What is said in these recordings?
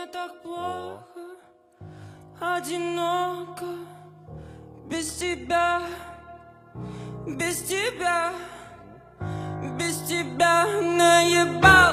так плохо, одиноко, без тебя, без тебя, без тебя наебал.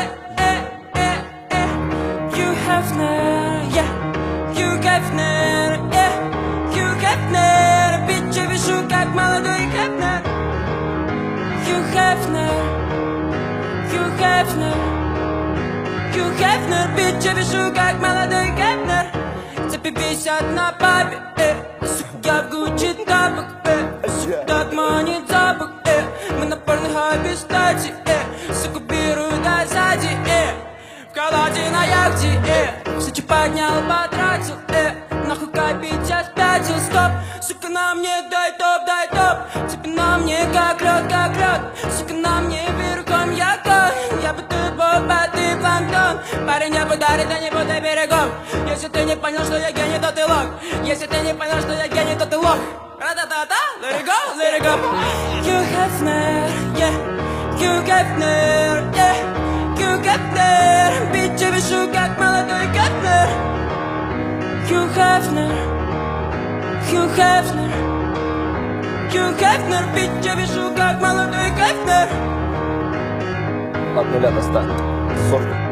Hugh Hefner, yeah, Hugh Hefner, yeah, Hugh Hefner, bitch, вижу, как молодой Hefner. Hugh Hefner, Hugh Hefner, Hugh Hefner, bitch, вижу, как молодой Hefner. Цепи висят на папе, я в Гуччи тапок, так манит запах, мы на порных обестати, сука, беру до сзади, в каладе на яхте, Сочи поднял, потратил, нахуй копить я спятил, стоп, сука, на мне дай топ, тебе на мне как лед, сука, на мне верхом я конь, я будто боб, а ты планктон, парень я подарит, а не буду берегом, если ты не понял, что я гений, то ты лох, если ты не понял, что я гений, то ты лох, ра-та-та-та, let it go, Hugh Hefner, yeah, Hugh Hefner, yeah, Hugh Hefner, bitch, я вижу, как молодой Hefner. Hugh Hefner, Hugh Hefner, Hugh Hefner, bitch, я вижу, как молодой Hefner. От нуля до 100. 40.